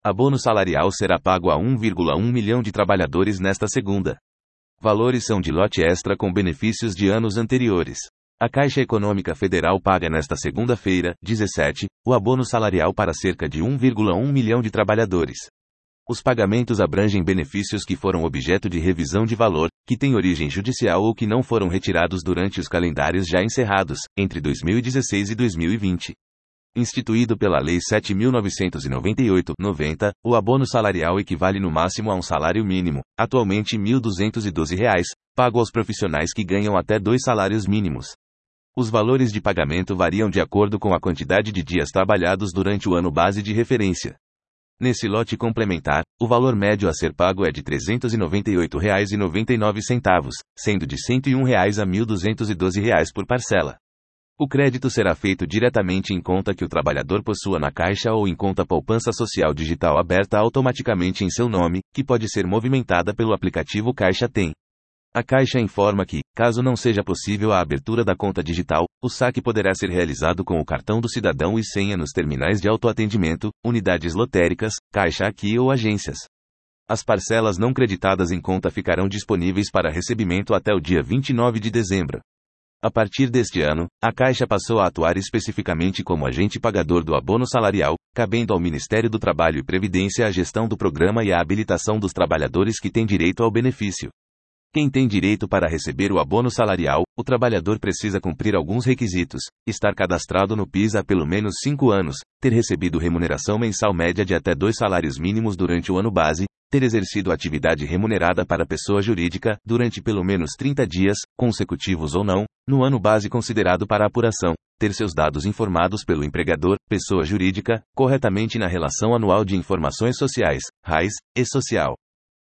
Abono salarial será pago a 1,1 milhão de trabalhadores nesta segunda. Valores são de lote extra com benefícios de anos anteriores. A Caixa Econômica Federal paga nesta segunda-feira, 17, o abono salarial para cerca de 1,1 milhão de trabalhadores. Os pagamentos abrangem benefícios que foram objeto de revisão de valor, que têm origem judicial ou que não foram retirados durante os calendários já encerrados, entre 2016 e 2020. Instituído pela Lei 7.998/90, o abono salarial equivale no máximo a um salário mínimo, atualmente R$ 1.212, pago aos profissionais que ganham até 2 salários mínimos. Os valores de pagamento variam de acordo com a quantidade de dias trabalhados durante o ano base de referência. Nesse lote complementar, o valor médio a ser pago é de R$ 398,99, sendo de R$ 101 a R$ 1.212 por parcela. O crédito será feito diretamente em conta que o trabalhador possua na Caixa ou em conta poupança social digital aberta automaticamente em seu nome, que pode ser movimentada pelo aplicativo Caixa Tem. A Caixa informa que, caso não seja possível a abertura da conta digital, o saque poderá ser realizado com o cartão do cidadão e senha nos terminais de autoatendimento, unidades lotéricas, Caixa Aqui ou agências. As parcelas não creditadas em conta ficarão disponíveis para recebimento até o dia 29 de dezembro. A partir deste ano, a Caixa passou a atuar especificamente como agente pagador do abono salarial, cabendo ao Ministério do Trabalho e Previdência a gestão do programa e a habilitação dos trabalhadores que têm direito ao benefício. Quem tem direito para receber o abono salarial, o trabalhador precisa cumprir alguns requisitos: estar cadastrado no PIS há pelo menos 5 anos, ter recebido remuneração mensal média de até 2 salários mínimos durante o ano base, ter exercido atividade remunerada para pessoa jurídica durante pelo menos 30 dias, consecutivos ou não, no ano base considerado para apuração, ter seus dados informados pelo empregador, pessoa jurídica, corretamente na Relação Anual de Informações Sociais, RAIS, e Social.